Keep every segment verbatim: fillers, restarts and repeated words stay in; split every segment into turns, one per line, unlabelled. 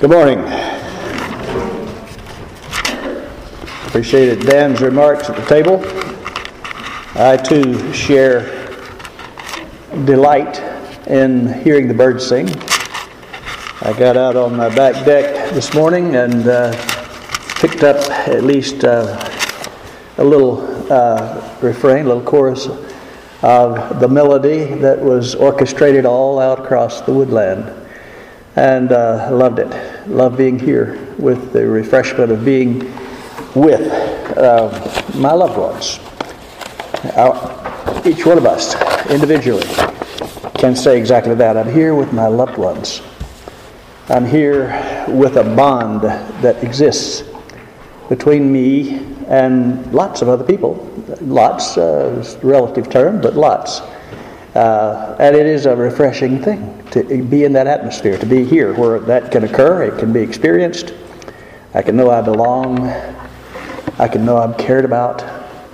Good morning. Appreciated Dan's remarks at the table. I too share delight in hearing the birds sing. I got out on my back deck this morning and uh, picked up at least uh, a little uh, refrain, a little chorus of the melody that was orchestrated all out across the woodland. And uh, loved it. Loved being here with the refreshment of being with uh, my loved ones. Our, each one of us individually can say exactly that. I'm here with my loved ones. I'm here with a bond that exists between me and lots of other people. Lots, uh, is a relative term, but lots. Uh, and it is a refreshing thing to be in that atmosphere, to be here where that can occur, it can be experienced. I can know I belong. I can know I'm cared about.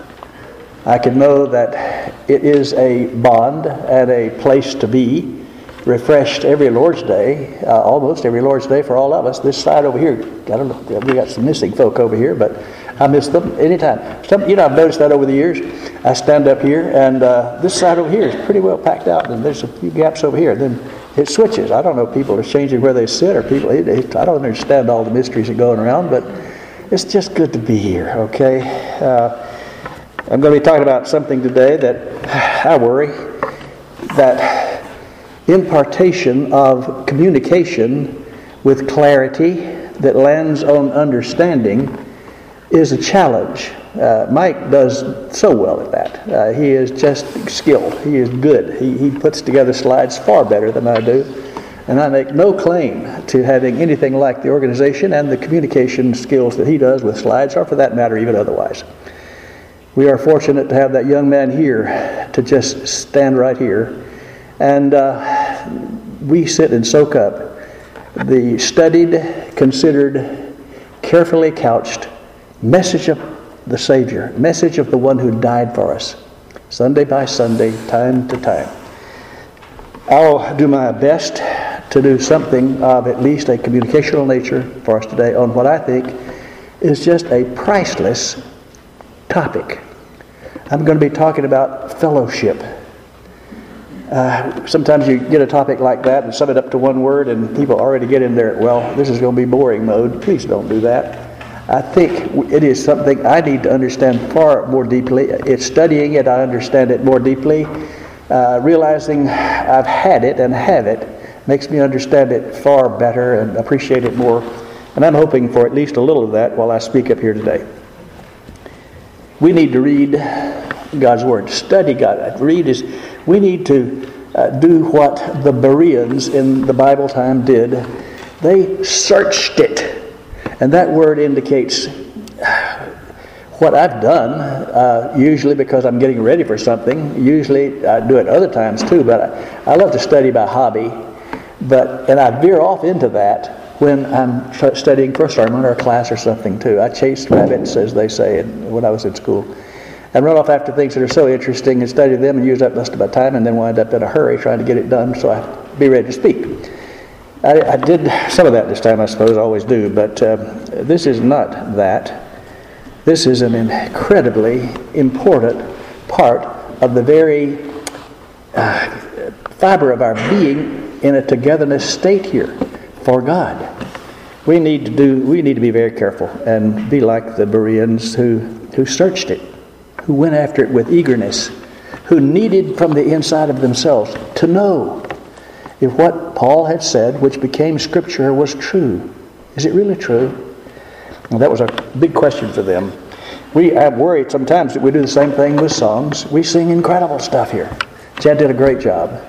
I can know that it is a bond and a place to be, refreshed every Lord's Day, uh, almost every Lord's Day for all of us. This side over here, I don't know, we got some missing folk over here, but I miss them anytime. Some, you know, I've noticed that over the years. I stand up here, and uh, this side over here is pretty well packed out, and there's a few gaps over here. Then it switches. I don't know if people are changing where they sit, or people. It, it, I don't understand all the mysteries that are going around, but it's just good to be here. Okay, uh, I'm going to be talking about something today that I worry that impartation of communication with clarity that lands on understanding is a challenge. Uh, Mike does so well at that. Uh, he is just skilled. He is good. He, he puts together slides far better than I do. And I make no claim to having anything like the organization and the communication skills that he does with slides, or for that matter, even otherwise. We are fortunate to have that young man here to just stand right here. And uh, we sit and soak up the studied, considered, carefully couched message of the Savior, message of the one who died for us, Sunday by Sunday, time to time. I'll do my best to do something of at least a communicational nature for us today on what I think is just a priceless topic. I'm going to be talking about fellowship. Uh, sometimes you get a topic like that and sum it up to one word and people already get in there, well, this is going to be boring mode. Please don't do that. I think it is something I need to understand far more deeply. It's studying it, I understand it more deeply. Uh, realizing I've had it and have it makes me understand it far better and appreciate it more. And I'm hoping for at least a little of that while I speak up here today. We need to read God's Word, study God. Read is, we need to uh, do what the Bereans in the Bible time did. They searched it. And that word indicates what I've done, uh, usually because I'm getting ready for something. Usually I do it other times too, but I, I love to study by hobby. But and I veer off into that when I'm tr- studying for a sermon or a class or something too. I chase rabbits, as they say, in, when I was in school. And run off after things that are so interesting and study them and use up most of my time and then wind up in a hurry trying to get it done so I be ready to speak. I, I did some of that this time, I suppose, I always do, but uh, this is not that. This is an incredibly important part of the very uh, fiber of our being in a togetherness state here for God. We need to do. We need to be very careful and be like the Bereans who, who searched it, who went after it with eagerness, who needed from the inside of themselves to know if what Paul had said, which became Scripture, was true. Is it really true? Well, that was a big question for them. We have worried sometimes that we do the same thing with songs. We sing incredible stuff here. Chad did a great job.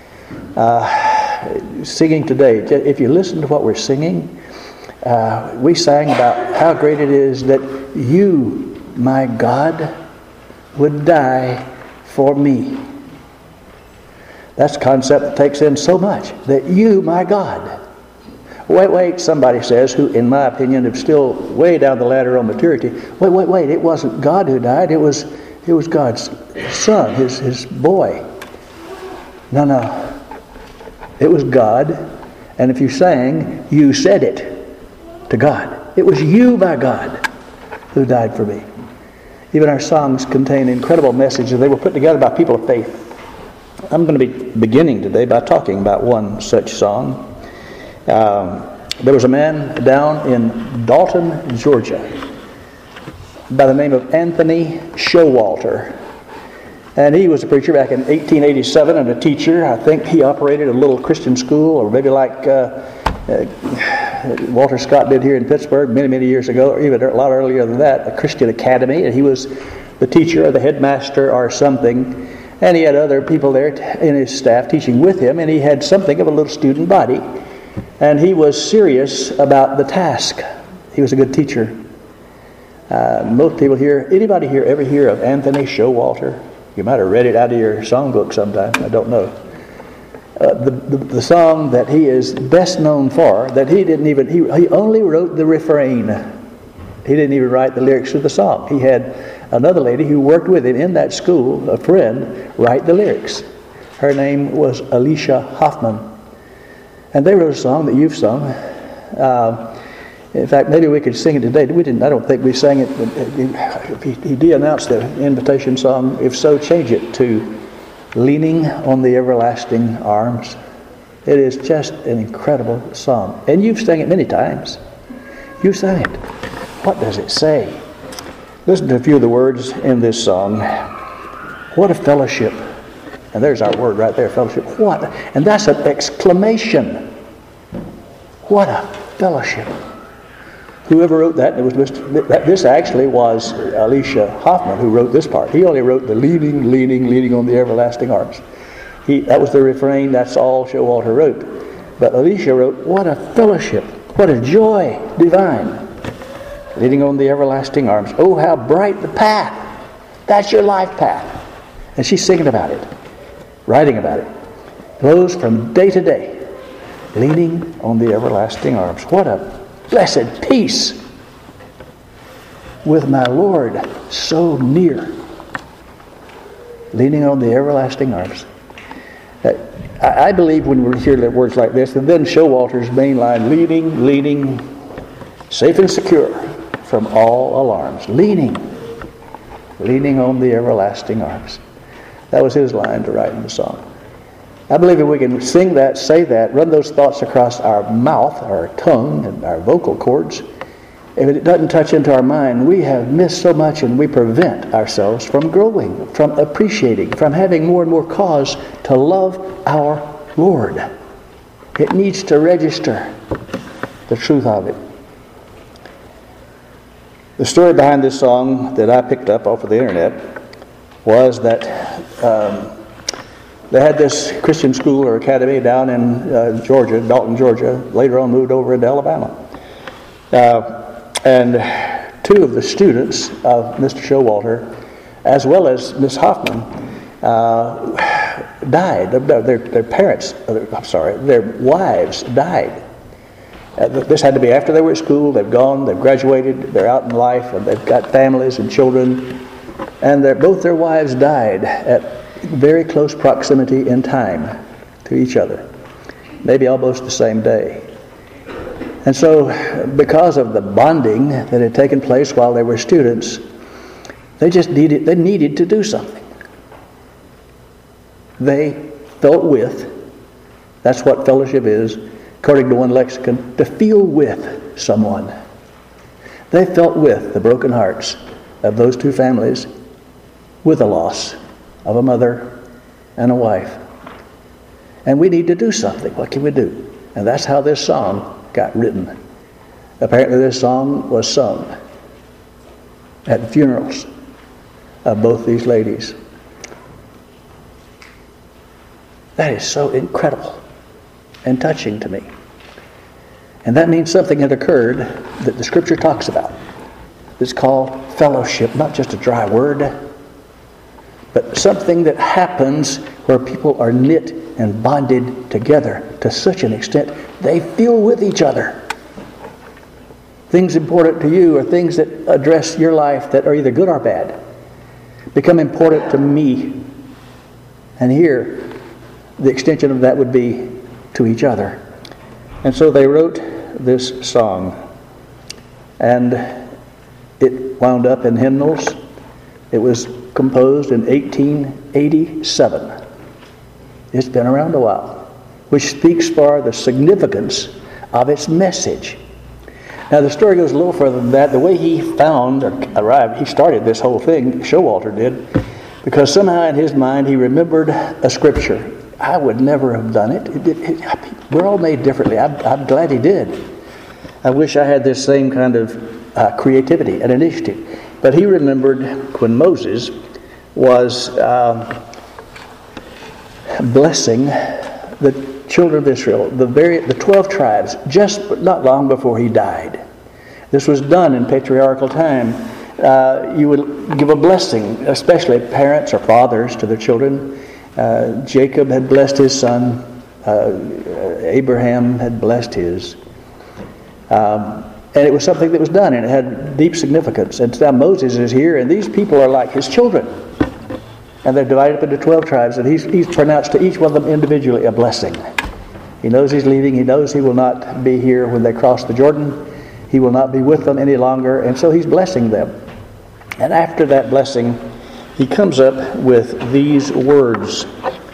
Uh, singing today, if you listen to what we're singing, uh, we sang about how great it is that you, my God, would die for me. That's a concept that takes in so much. That you, my God. Wait, wait, somebody says, who in my opinion is still way down the ladder on maturity. Wait, wait, wait, it wasn't God who died. It was it was God's son, his, his boy. No, no. It was God. And if you sang, you said it. to God. It was you, by God, who died for me. Even our songs contain incredible messages. They were put together by people of faith. I'm going to be beginning today by talking about one such song. Um, there was a man down in Dalton, Georgia, by the name of Anthony Showalter. And he was a preacher back in eighteen eighty-seven and a teacher. I think he operated a little Christian school, or maybe like uh, uh, Walter Scott did here in Pittsburgh many, many years ago, or even a lot earlier than that, a Christian academy. And he was the teacher or the headmaster or something. And he had other people there in his staff teaching with him, and he had something of a little student body. And he was serious about the task. He was a good teacher. Uh, most people here, anybody here ever hear of Anthony Showalter? You might have read it out of your songbook sometime. I don't know. Uh, the, the the song that he is best known for, that he didn't even, he, he only wrote the refrain. He didn't even write the lyrics to the song. He had another lady who worked with him in that school, a friend, write the lyrics. Her name was Alicia Hoffman. And they wrote a song that you've sung. Uh, In fact, maybe we could sing it today. We didn't. I don't think we sang it. He, he de-announced the invitation song. If so, change it to "Leaning on the Everlasting Arms." It is just an incredible song, and you've sang it many times. You've sang it. What does it say? Listen to a few of the words in this song. What a fellowship! And there's our word right there, fellowship. What? And that's an exclamation. What a fellowship! Whoever wrote that, it was this actually was Alicia Hoffman who wrote this part. He only wrote the leaning, leaning, leaning on the everlasting arms. He, that was the refrain, that's all Showalter wrote. But Alicia wrote, what a fellowship, what a joy divine, leaning on the everlasting arms. Oh, how bright the path. That's your life path. And she's singing about it, writing about it. Flows from day to day, leaning on the everlasting arms. What a blessed peace with my Lord so near, leaning on the everlasting arms. Uh, I, I believe when we hear words like this, and then Showalter's main line, leaning, leaning, safe and secure from all alarms. Leaning, leaning on the everlasting arms. That was his line to write in the song. I believe if we can sing that, say that, run those thoughts across our mouth, our tongue, and our vocal cords, if it doesn't touch into our mind, we have missed so much, and we prevent ourselves from growing, from appreciating, from having more and more cause to love our Lord. It needs to register the truth of it. The story behind this song that I picked up off of the internet was that um, they had this Christian school or academy down in uh, Georgia, Dalton, Georgia. Later on moved over into Alabama. Uh, and two of the students of Mister Showalter, as well as Miss Hoffman, uh, died. Their, their, their parents, I'm sorry, their wives died. Uh, this had to be after they were at school. They've gone, they've graduated, they're out in life, and they've got families and children. And both their wives died at very close proximity in time to each other, maybe almost the same day. And so, because of the bonding that had taken place while they were students, they just needed, they needed to do something. They felt with, that's what fellowship is, according to one lexicon, to feel with someone. They felt with the broken hearts of those two families with the loss of a mother and a wife. And we need to do something. What can we do? And that's how this song got written. Apparently this song was sung at the funerals of both these ladies. That is so incredible and touching to me. And that means something had occurred that the Scripture talks about. It's called fellowship, not just a dry word, but something that happens where people are knit and bonded together to such an extent they feel with each other. Things important to you or things that address your life that are either good or bad become important to me. And here, the extension of that would be to each other. And so they wrote this song, and it wound up in hymnals. It was composed in eighteen eighty-seven. It's been around a while, which speaks for the significance of its message. Now, the story goes a little further than that. The way he found, or arrived, he started this whole thing, Showalter did, because somehow in his mind he remembered a scripture. I would never have done it. it, it, it we're all made differently. I'm, I'm glad he did. I wish I had this same kind of uh, creativity and initiative. But he remembered when Moses was uh, blessing the children of Israel, the very the twelve tribes, just not long before he died. This was done in patriarchal time. Uh, you would give a blessing, especially parents or fathers to their children. Uh, Jacob had blessed his son. Uh, Abraham had blessed his. Um, and it was something that was done, and it had deep significance. And now Moses is here, and these people are like his children. And they're divided up into twelve tribes, and he's, he's pronounced to each one of them individually a blessing. He knows he's leaving. He knows he will not be here when they cross the Jordan. He will not be with them any longer, and so he's blessing them. And after that blessing, he comes up with these words.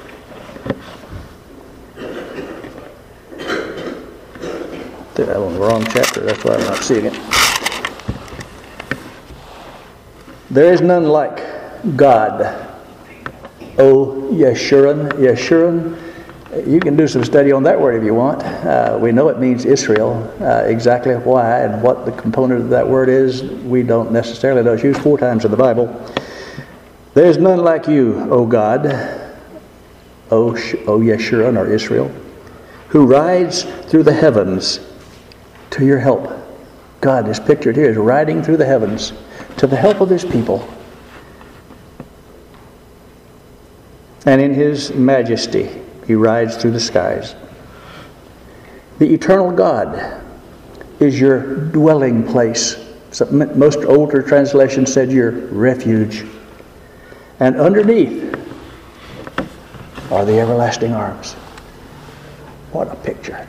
I'm on the wrong chapter, that's why I'm not seeing it. There is none like God, O Yeshurun. Yeshurun, you can do some study on that word if you want. Uh, we know it means Israel. Uh, exactly why and what the component of that word is, we don't necessarily know. It's used four times in the Bible. There is none like you, O God, O, o Yeshurun, or Israel, who rides through the heavens to your help. God is pictured here as riding through the heavens to the help of his people. And in his majesty, he rides through the skies. The eternal God is your dwelling place. Most older translations said your refuge. And underneath are the everlasting arms. What a picture.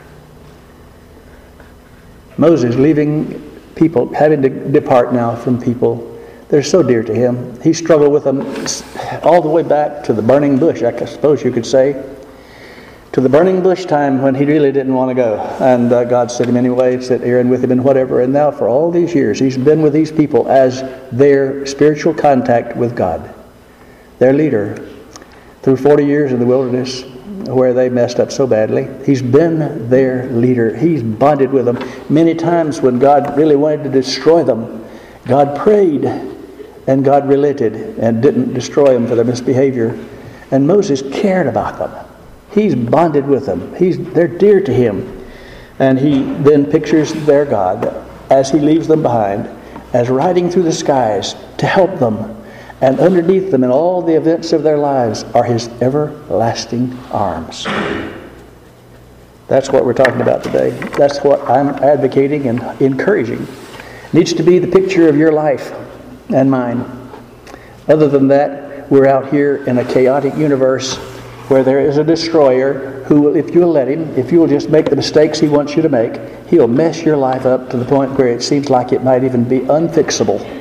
Moses leaving people, having to depart now from people. They're so dear to him. He struggled with them all the way back to the burning bush, I suppose you could say. To the burning bush time when he really didn't want to go. And uh, God sent him anyway, sent Aaron with him and whatever. And now for all these years, he's been with these people as their spiritual contact with God. Their leader. Through forty years in the wilderness, where they messed up so badly. He's been their leader. He's bonded with them. Many times when God really wanted to destroy them, God prayed and God relented and didn't destroy them for their misbehavior. And Moses cared about them. He's bonded with them. He's, they're dear to him. And he then pictures their God as he leaves them behind as riding through the skies to help them. And underneath them in all the events of their lives are his everlasting arms. That's what we're talking about today. That's what I'm advocating and encouraging. It needs to be the picture of your life and mine. Other than that, we're out here in a chaotic universe where there is a destroyer who will, if you'll let him, if you'll just make the mistakes he wants you to make, he'll mess your life up to the point where it seems like it might even be unfixable.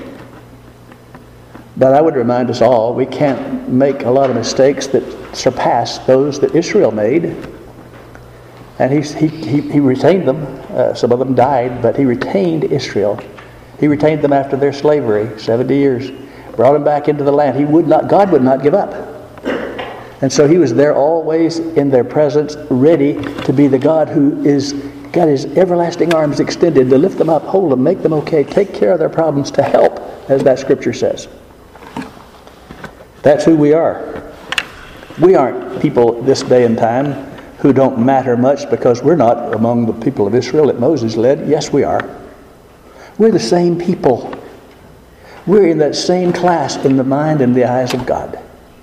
But I would remind us all, we can't make a lot of mistakes that surpass those that Israel made. And he, he, he, he retained them. Uh, some of them died, but he retained Israel. He retained them after their slavery, seventy years. Brought them back into the land. He would not, God would not give up. And so he was there always in their presence, ready to be the God who is got his everlasting arms extended to lift them up, hold them, make them okay, take care of their problems, to help, as that scripture says. That's who we are. We aren't people this day and time who don't matter much because we're not among the people of Israel that Moses led. Yes, we are. We're the same people. We're in that same class in the mind and the eyes of God.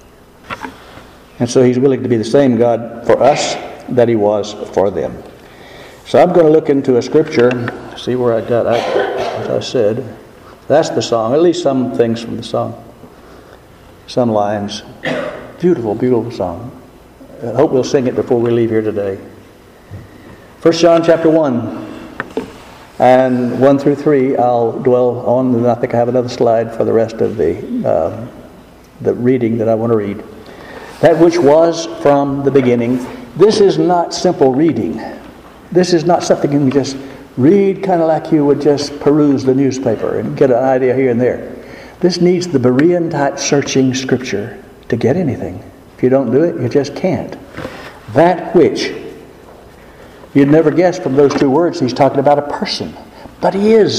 And so he's willing to be the same God for us that he was for them. So I'm going to look into a scripture, see where I got, I, as I said. That's the song, at least some things from the song. Some lines. Beautiful, beautiful song. I hope we'll sing it before we leave here today. First John chapter one. And one through three I'll dwell on, and I think I have another slide for the rest of the, uh, the reading that I want to read. That which was from the beginning. This is not simple reading. This is not something you can just read kind of like you would just peruse the newspaper and get an idea here and there. This needs the Berean type searching Scripture to get anything. If you don't do it, you just can't. That which, you'd never guess from those two words he's talking about a person, but he is.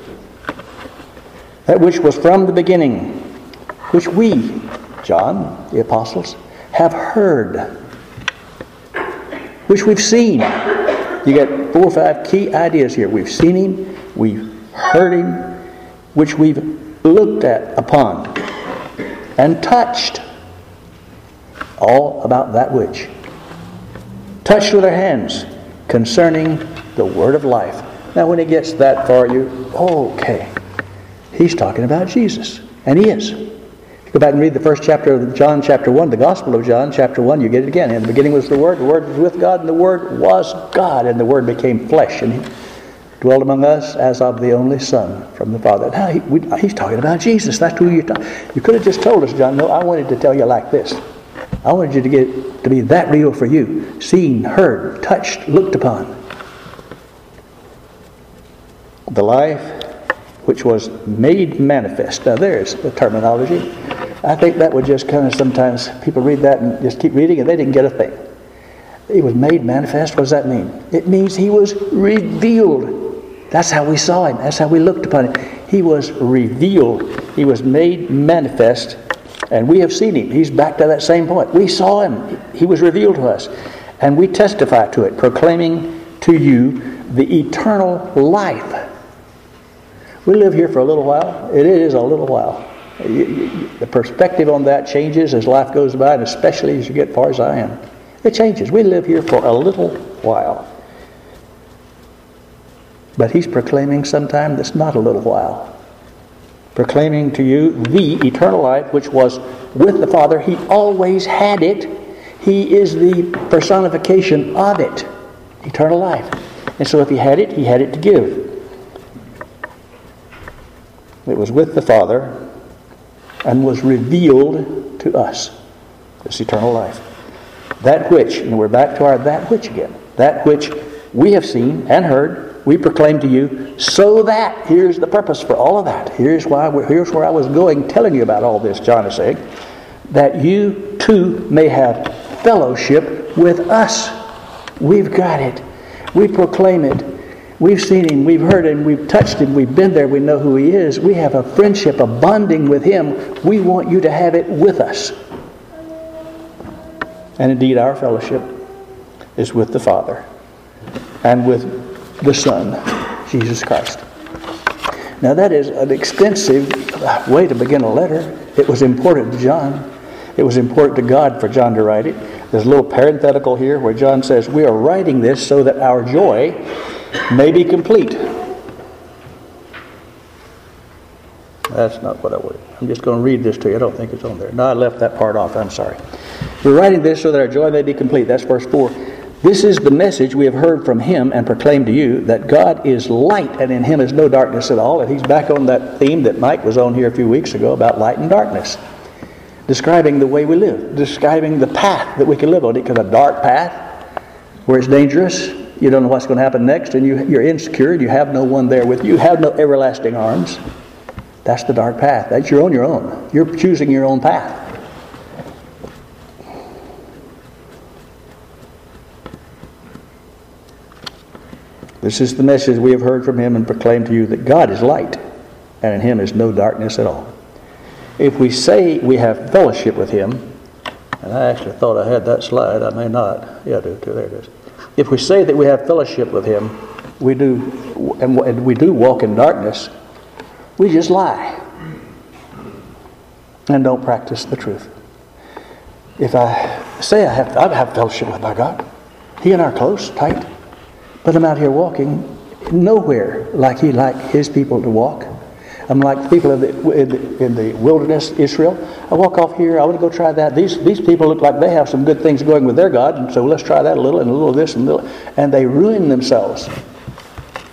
That which was from the beginning, which we, John, the apostles, have heard, which we've seen. You get four or five key ideas here. We've seen him, we've heard him, which we've looked at upon and touched. All about that which. Touched with our hands concerning the word of life. Now when he gets that far, you, okay, he's talking about Jesus. And he is. If you go back and read the first chapter of John chapter one, the Gospel of John chapter one, you get it again. In the beginning was the Word, the Word was with God, and the Word was God, and the Word became flesh, and he dwelled among us as of the only Son from the Father. Now he, we, he's talking about Jesus. That's who you're talking. You could have just told us, John, no, I wanted to tell you like this. I wanted you to get to be that real for you. Seen, heard, touched, looked upon. The life which was made manifest. Now there's the terminology. I think that would just kind of sometimes people read that and just keep reading and they didn't get a thing. He was made manifest. What does that mean? It means he was revealed. That's how we saw him. That's how we looked upon him. He was revealed. He was made manifest. And we have seen him. He's back to that same point. We saw him. He was revealed to us. And we testify to it, proclaiming to you the eternal life. We live here for a little while. It is a little while. The perspective on that changes as life goes by, and especially as you get as far as I am. It changes. We live here for a little while. But he's proclaiming sometime that's not a little while. Proclaiming to you the eternal life which was with the Father. He always had it. He is the personification of it. Eternal life. And so if he had it, he had it to give. It was with the Father and was revealed to us. This eternal life. That which, and we're back to our that which again. That which we have seen and heard, we proclaim to you, so that, here's the purpose for all of that. Here's why. We're, here's where I was going, telling you about all this, John is saying, that you too may have fellowship with us. We've got it. We proclaim it. We've seen him, we've heard him, we've touched him, we've been there, we know who he is. We have a friendship, a bonding with him. We want you to have it with us. And indeed, our fellowship is with the Father and with the Son, Jesus Christ. Now that is an extensive way to begin a letter. It was important to John. It was important to God for John to write it. There's a little parenthetical here where John says, we are writing this so that our joy may be complete. That's not what I wanted. I'm just going to read this to you. I don't think it's on there. No, I left that part off. I'm sorry. We're writing this so that our joy may be complete. That's verse four. This is the message we have heard from him and proclaimed to you, that God is light and in him is no darkness at all. And he's back on that theme that Mike was on here a few weeks ago about light and darkness. Describing the way we live. Describing the path that we can live on. Because a dark path where it's dangerous, you don't know what's going to happen next, and you, you're insecure, and you have no one there with you. You have no everlasting arms. That's the dark path. That's you're on your own. You're choosing your own path. This is the message we have heard from him and proclaimed to you, that God is light, and in him is no darkness at all. If we say we have fellowship with him, and I actually thought I had that slide, I may not. Yeah, I do too. There it is. If we say that we have fellowship with him, we do, and we do walk in darkness, we just lie and don't practice the truth. If I say I have, I have fellowship with my God, he and I are close, tight, but I'm out here walking nowhere like he like his people to walk. I'm like people in the, in the, in the wilderness, Israel. I walk off here, I want to go try that. These these people look like they have some good things going with their God, and so let's try that a little, and a little of this, and a little, and they ruin themselves.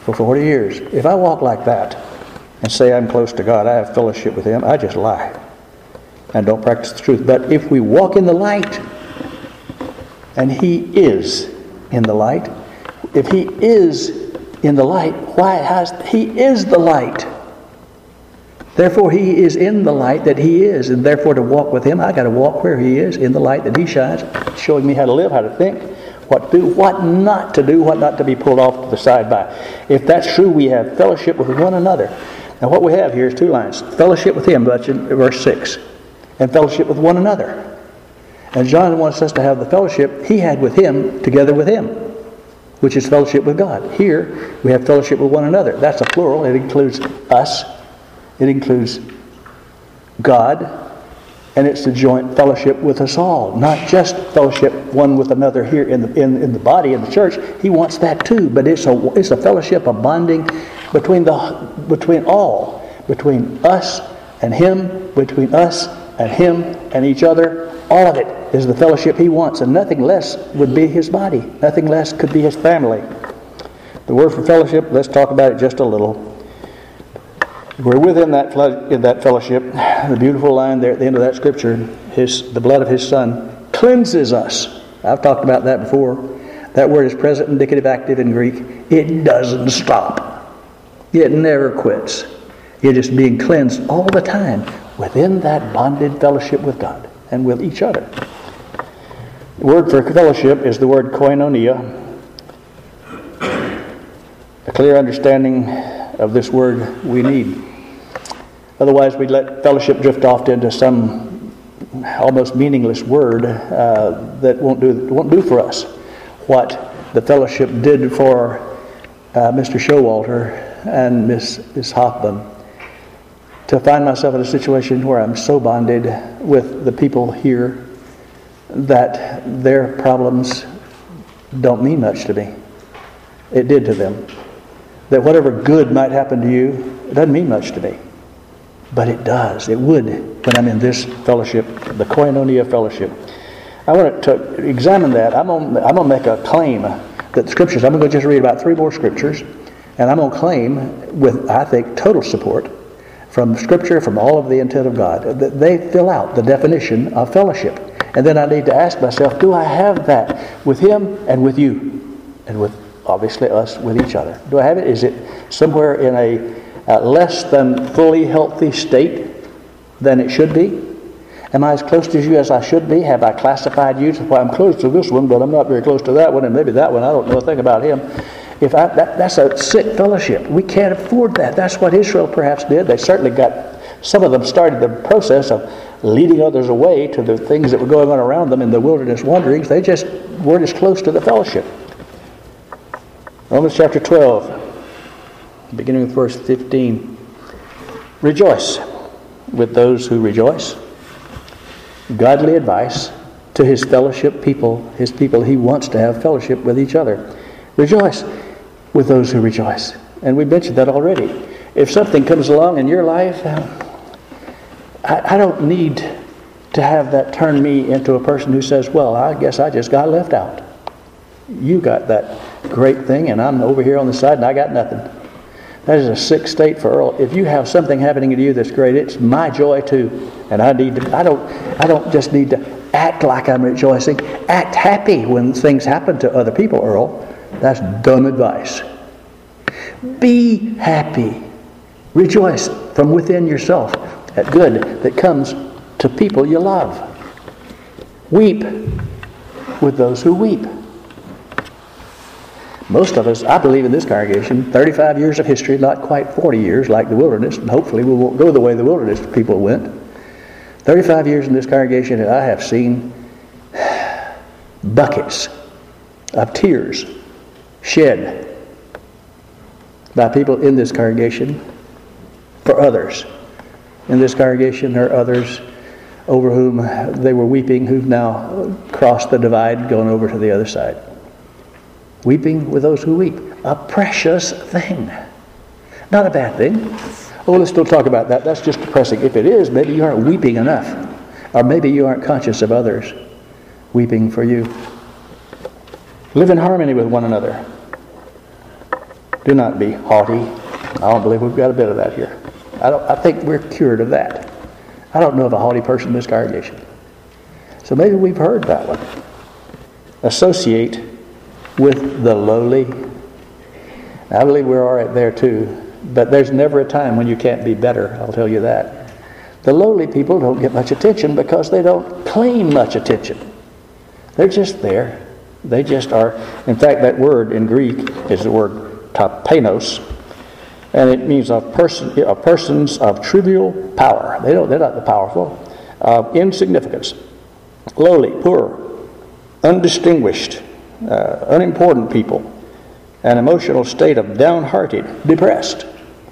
for forty years. If I walk like that and say I'm close to God, I have fellowship with Him, I just lie and don't practice the truth. But if we walk in the light, and He is in the light, if He is in the light, why has He is the light? Therefore He is in the light that He is, and therefore to walk with Him, I got to walk where He is, in the light that He shines, showing me how to live, how to think, what to do, what not to do, what not to be pulled off to the side by. If that's true, we have fellowship with one another. Now what we have here is two lines. Fellowship with Him, that's in verse six, and fellowship with one another. And John wants us to have the fellowship He had with Him together with Him, which is fellowship with God. Here we have fellowship with one another. That's a plural. It includes us. It includes God, and it's the joint fellowship with us all, not just fellowship one with another here in the in, in the body in the church. He wants that too, but it's a it's a fellowship, a bonding between the between all, between us and Him, between us and Him and each other. All of it is the fellowship He wants, and nothing less would be His body. Nothing less could be His family. The word for fellowship, let's talk about it just a little. We're within that in that fellowship. The beautiful line there at the end of that scripture, his, the blood of His Son cleanses us. I've talked about that before. That word is present indicative active in Greek. It doesn't stop. It never quits. It is being cleansed all the time within that bonded fellowship with God and with each other. The word for fellowship is the word koinonia. A clear understanding of this word we need. Otherwise, we'd let fellowship drift off into some almost meaningless word uh, that won't do won't do for us what the fellowship did for uh, Mister Showalter and Miss Miss Hoffman. To find myself in a situation where I'm so bonded with the people here that their problems don't mean much to me. It did to them. That whatever good might happen to you, it doesn't mean much to me. But it does. It would when I'm in this fellowship, the koinonia fellowship. I want to examine that. I'm going to, I'm going to make a claim that the scriptures, I'm going to just read about three more scriptures, and I'm going to claim with, I think, total support from Scripture, from all of the intent of God, that they fill out the definition of fellowship. And then I need to ask myself, do I have that with Him and with you? And with, obviously, us with each other. Do I have it? Is it somewhere in a uh, less than fully healthy state than it should be? Am I as close to you as I should be? Have I classified you? Well, I'm close to this one, but I'm not very close to that one, and maybe that one, I don't know a thing about him. If I, that, that's a sick fellowship. We can't afford that. That's what Israel perhaps did. They certainly got, some of them started the process of leading others away to the things that were going on around them in the wilderness wanderings. They just weren't as close to the fellowship. Romans chapter twelve, beginning with verse fifteen. Rejoice with those who rejoice. Godly advice to His fellowship people, His people He wants to have fellowship with each other. Rejoice with those who rejoice. And we mentioned that already. If something comes along in your life, I, I don't need to have that turn me into a person who says, well, I guess I just got left out. You got that great thing, and I'm over here on the side, and I got nothing. That is a sick state for Earl. If you have something happening to you that's great, it's my joy too. And I need to, I don't, I don't just need to act like I'm rejoicing. Act happy when things happen to other people, Earl. That's dumb advice. Be happy. Rejoice from within yourself at good that comes to people you love. Weep with those who weep. Most of us, I believe in this congregation, thirty-five years of history, not quite forty years like the wilderness, and hopefully we won't go the way the wilderness people went. thirty-five years in this congregation, and I have seen buckets of tears shed by people in this congregation for others. In this congregation there are others over whom they were weeping who've now crossed the divide, gone over to the other side. Weeping with those who weep. A precious thing. Not a bad thing. Oh, let's still talk about that. That's just depressing. If it is, maybe you aren't weeping enough. Or maybe you aren't conscious of others weeping for you. Live in harmony with one another. Do not be haughty. I don't believe we've got a bit of that here. I don't. I think we're cured of that. I don't know of a haughty person in this congregation. So maybe we've heard that one. Associate with the lowly. I believe we're all right there too. But there's never a time when you can't be better, I'll tell you that. The lowly people don't get much attention because they don't claim much attention. They're just there. They just are. In fact, that word in Greek is the word tapenos, and it means a person, a persons of trivial power. They don't. They're not the powerful. Of insignificance, lowly, poor, undistinguished, uh, unimportant people, an emotional state of downhearted, depressed.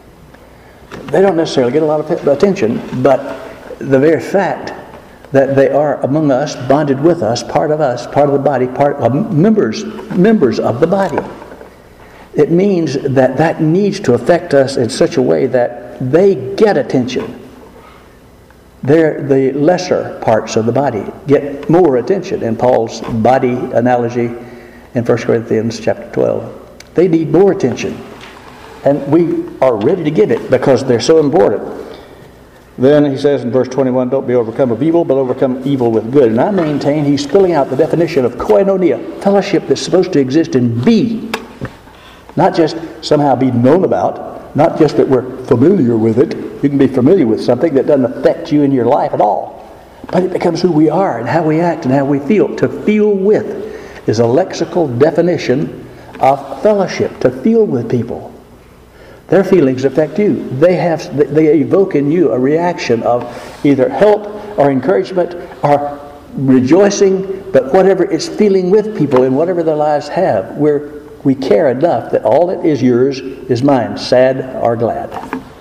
They don't necessarily get a lot of attention, but the very fact that they are among us, bonded with us, part of us, part of the body, part of members, members of the body, it means that that needs to affect us in such a way that they get attention. They're the lesser parts of the body get more attention in Paul's body analogy in First Corinthians chapter twelve. They need more attention. And we are ready to give it because they're so important. Then he says in verse twenty-one, don't be overcome of evil, but overcome evil with good. And I maintain he's spilling out the definition of koinonia, fellowship that's supposed to exist and be. Not just somehow be known about, not just that we're familiar with it. You can be familiar with something that doesn't affect you in your life at all. But it becomes who we are and how we act and how we feel. To feel with is a lexical definition of fellowship, to feel with people. Their feelings affect you. They have, they evoke in you a reaction of either help or encouragement or rejoicing, but whatever it's feeling with people in whatever their lives have, where we care enough that all that is yours is mine, sad or glad.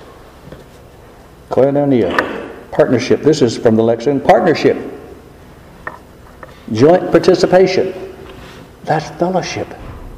Koinonia, partnership. This is from the lexicon. Partnership, joint participation. That's fellowship.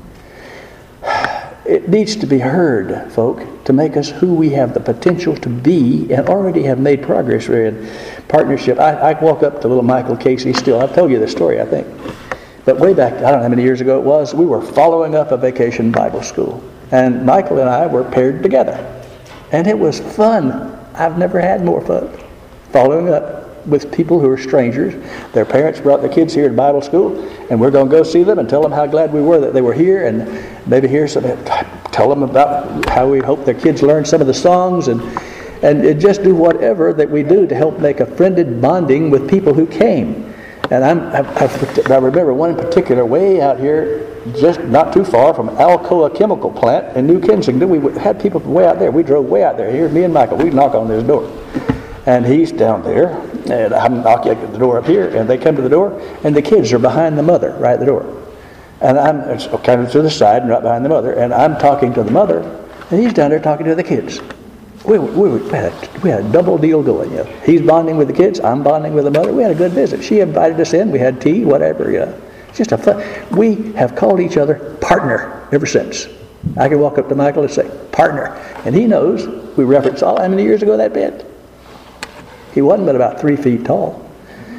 It needs to be heard, folk, to make us who we have the potential to be and already have made progress in partnership. I, I walk up to little Michael Casey still. I've told you this story, I think. But way back, I don't know how many years ago it was, we were following up a vacation Bible school. And Michael and I were paired together. And it was fun. I've never had more fun. Following up with people who are strangers. Their parents brought their kids here to Bible school, and we're going to go see them and tell them how glad we were that they were here, and maybe hear some, tell them about how we hope their kids learn some of the songs, and and just do whatever that we do to help make a friended bonding with people who came. And I'm, I, I remember one in particular way out here, just not too far from Alcoa Chemical Plant in New Kensington. We had people way out there. We drove way out there. Here, me and Michael, we knock on this door. And he's down there, and I'm knocking at the door up here, and they come to the door, and the kids are behind the mother, right at the door. And I'm kind of to the side and right behind the mother, and I'm talking to the mother, and he's down there talking to the kids. We, we, we, had, a, we had a double deal going, you know. He's bonding with the kids, I'm bonding with the mother. We had a good visit. She invited us in, we had tea, whatever, you know. It's just a fun. We have called each other partner ever since. I can walk up to Michael and say, partner. And he knows, we reference all, how many years ago that been? He wasn't but about three feet tall.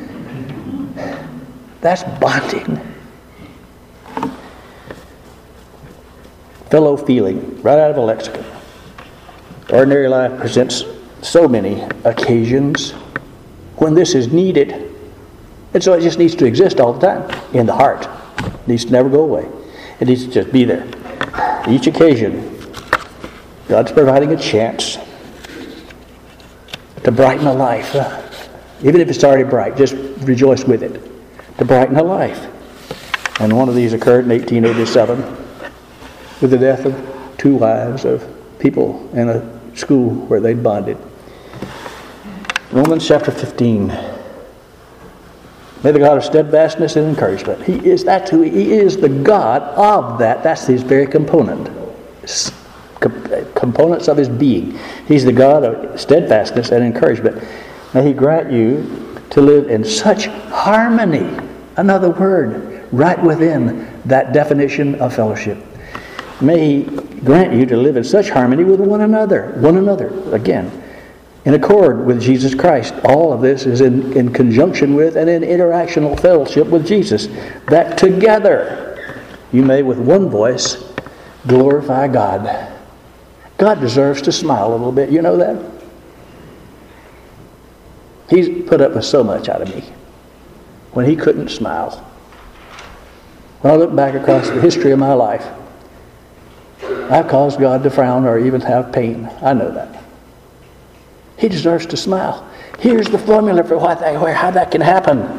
That's bonding. Fellow feeling, right out of a lexicon. Ordinary life presents so many occasions when this is needed. And so it just needs to exist all the time in the heart. It needs to never go away. It needs to just be there. Each occasion, God's providing a chance to brighten a life. Uh, even if it's already bright, just rejoice with it. To brighten a life. And one of these occurred in eighteen eighty-seven with the death of two wives of people in a school where they'd bonded. Romans chapter fifteen. May the God of steadfastness and encouragement. He is that's who he, he is, the God of that. That's his very component. Components of his being. He's the God of steadfastness and encouragement. May he grant you to live in such harmony, another word, right within that definition of fellowship. May he grant you to live in such harmony with one another, one another, again, in accord with Jesus Christ. All of this is in, in conjunction with and in interactional fellowship with Jesus, that together you may with one voice glorify God. God deserves to smile a little bit. You know that? He's put up with so much out of me when he couldn't smile. When I look back across the history of my life, I've caused God to frown or even have pain. I know that. He deserves to smile. Here's the formula for what that, how that can happen.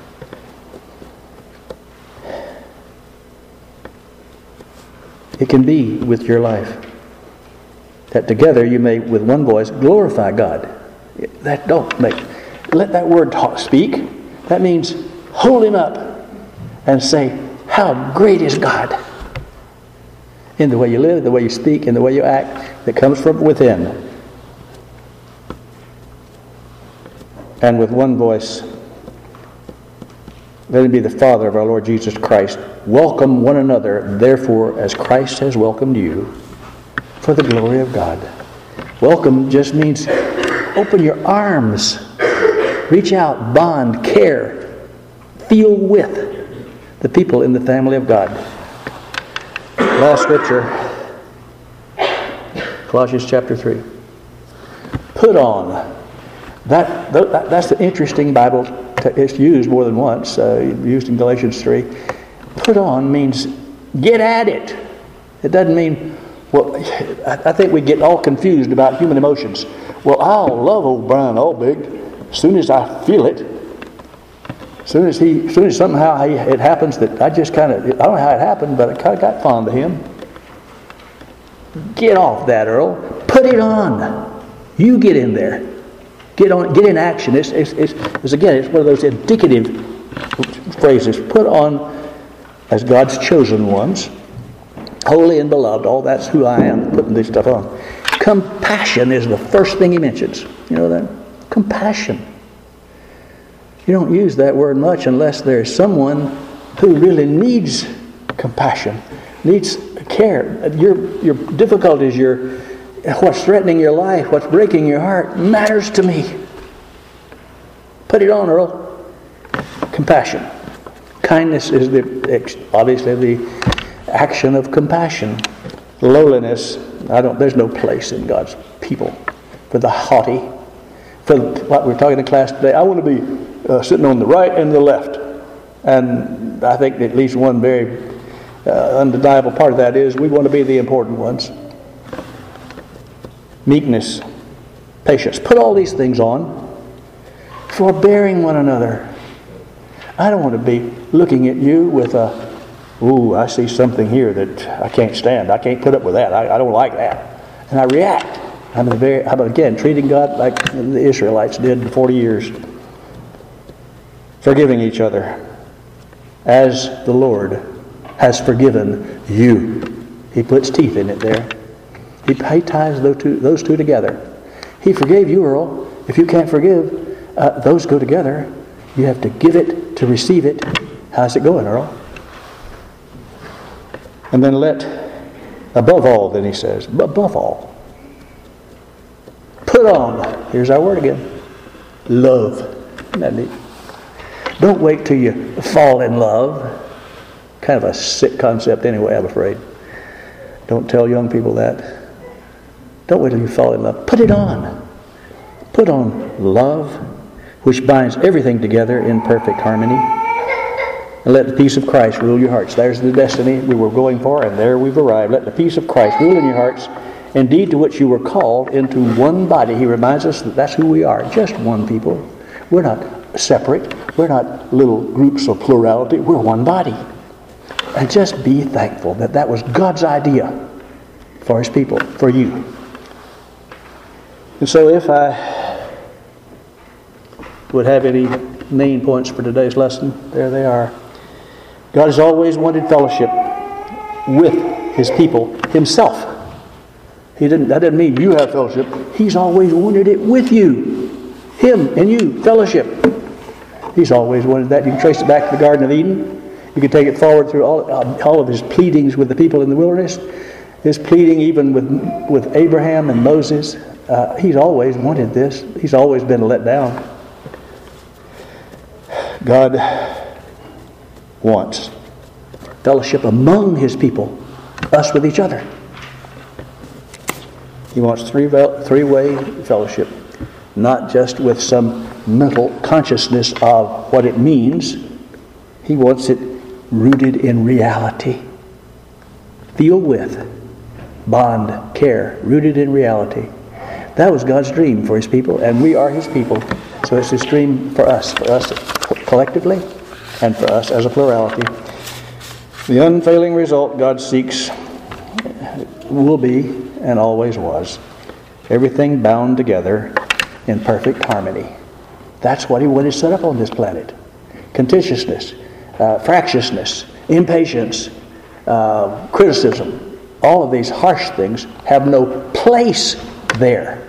It can be with your life. That together you may, with one voice, glorify God. That don't make, let that word talk, speak. That means hold him up and say, how great is God? In the way you live, the way you speak, in the way you act, that comes from within. And with one voice, let him be the Father of our Lord Jesus Christ. Welcome one another, therefore, as Christ has welcomed you, for the glory of God. Welcome just means open your arms, reach out, bond, care, feel with the people in the family of God. Last scripture, Colossians chapter three. Put on. That, that that's the interesting Bible. It's used more than once. Uh, used in Galatians three. Put on means get at it. It doesn't mean, well, I think we get all confused about human emotions. Well, I'll love old Brian Albig as soon as I feel it. As soon as he, as soon as somehow he, it happens that I just kind of, I don't know how it happened, but I kind of got fond of him. Get off that, Earl. Put it on. You get in there. Get on. Get in action. It's, it's, it's, it's again, it's one of those indicative phrases. Put on as God's chosen ones, holy and beloved. All that's who I am. Putting this stuff on. Compassion is the first thing he mentions. You know that? Compassion. You don't use that word much unless there's someone who really needs compassion, needs care. Your your difficulties, your what's threatening your life, what's breaking your heart matters to me. Put it on, Earl. Compassion. Kindness is the obviously the action of compassion. Lowliness, I don't. There's no place in God's people for the haughty. For what we're talking in class today, I want to be uh, sitting on the right and the left, and I think at least one very uh, undeniable part of that is we want to be the important ones. Meekness, patience. Put all these things on. Forbearing one another. I don't want to be looking at you with a, ooh, I see something here that I can't stand. I can't put up with that. I, I don't like that. And I react. I'm, a very, I'm again treating God like the Israelites did for forty years. Forgiving each other as the Lord has forgiven you. He puts teeth in it there. He, he ties those two, those two together. He forgave you, Earl. If you can't forgive, uh, those go together. You have to give it to receive it. How's it going, Earl? And then let, above all, then he says, above all, put on, here's our word again, love. Isn't that neat? Don't wait till you fall in love. Kind of a sick concept anyway, I'm afraid. Don't tell young people that. Don't wait till you fall in love. Put it on. Put on love, which binds everything together in perfect harmony. And let the peace of Christ rule your hearts. There's the destiny we were going for, and there we've arrived. Let the peace of Christ rule in your hearts, indeed to which you were called into one body. He reminds us that that's who we are, just one people. We're not separate. We're not little groups of plurality. We're one body. And just be thankful that that was God's idea for His people, for you. And so if I would have any main points for today's lesson, there they are. God has always wanted fellowship with His people Himself. He didn't. That doesn't mean you have fellowship. He's always wanted it with you. Him and you, fellowship. He's always wanted that. You can trace it back to the Garden of Eden. You can take it forward through all, all of His pleadings with the people in the wilderness. His pleading even with, with Abraham and Moses. Uh, he's always wanted this. He's always been let down. God wants fellowship among His people. us with each other. He wants three three-way fellowship, not just with some mental consciousness of what it means. He wants it rooted in reality. Feel with, bond, care, rooted in reality. That was God's dream for His people, and we are His people. So it's His dream for us, for us collectively, and for us as a plurality. The unfailing result God seeks will be, and always was, everything bound together in perfect harmony. That's what He wanted set up on this planet. Contentiousness, uh, fractiousness, impatience, uh, criticism, all of these harsh things have no place there.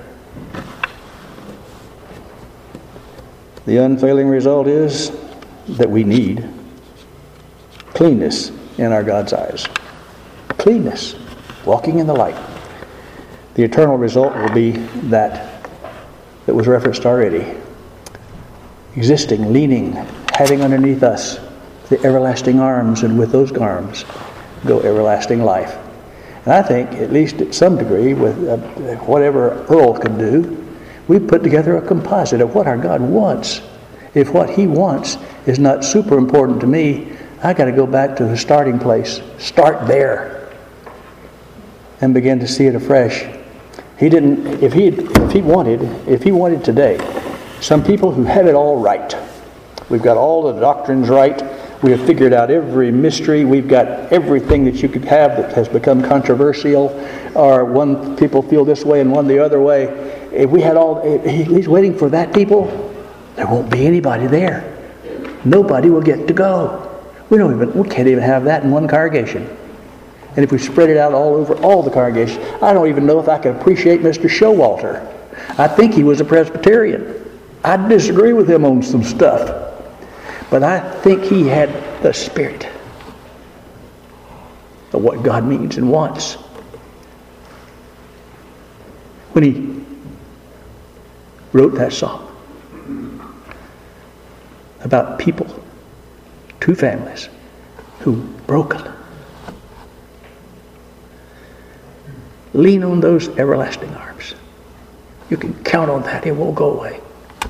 The unfailing result is that we need cleanness in our God's eyes. Cleanness, walking in the light. The eternal result will be that that was referenced already. Existing, leaning, having underneath us the everlasting arms, and with those arms go everlasting life. And I think, at least at some degree, with uh, whatever Earl could do, we put together a composite of what our God wants. If what He wants is not super important to me, I got to go back to the starting place. Start there, and begin to see it afresh. He didn't. If he if he wanted, if he wanted today, some people who have it all right. We've got all the doctrines right. We have figured out every mystery. We've got everything that you could have that has become controversial, or one people feel this way and one the other way. If we had all, if He's waiting for that people, there won't be anybody there. Nobody will get to go. We don't even. We can't even have that in one congregation. And if we spread it out all over all the congregations, I don't even know if I could appreciate Mister Showalter. I think he was a Presbyterian. I disagree with him on some stuff. But I think he had the spirit of what God means and wants. When he wrote that song about people, two families, who broken. Lean on those everlasting arms. You can count on that. It won't go away.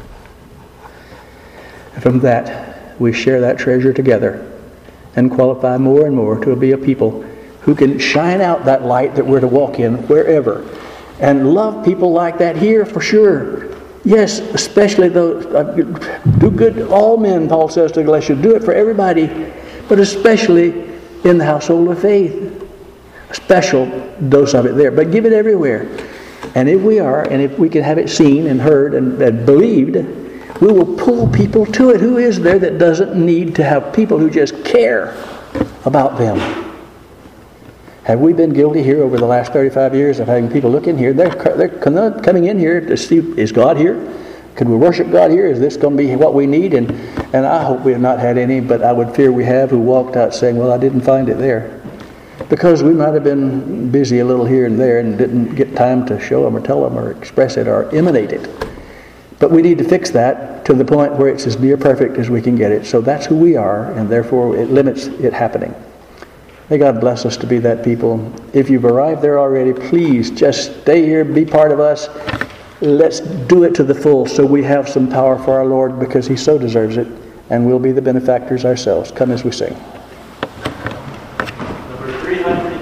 And from that, we share that treasure together and qualify more and more to be a people who can shine out that light that we're to walk in wherever. And love people like that here for sure. Yes, especially those, uh, do good to all men, Paul says to Galatians. Do it for everybody, but especially in the household of faith. A special dose of it there, but give it everywhere. And if we are, and if we can have it seen and heard and, and believed, we will pull people to it. Who is there that doesn't need to have people who just care about them? Have we been guilty here over the last thirty-five years of having people look in here? They're, they're coming in here to see, is God here? Could we worship God here? Is this going to be what we need? And, and I hope we have not had any, but I would fear we have, who walked out saying, well, I didn't find it there. Because we might have been busy a little here and there and didn't get time to show them or tell them or express it or emanate it. But we need to fix that to the point where it's as near perfect as we can get it. So that's who we are, and therefore it limits it happening. May God bless us to be that people. If you've arrived there already, please just stay here, be part of us. Let's do it to the full so we have some power for our Lord, because He so deserves it, and we'll be the benefactors ourselves. Come as we sing.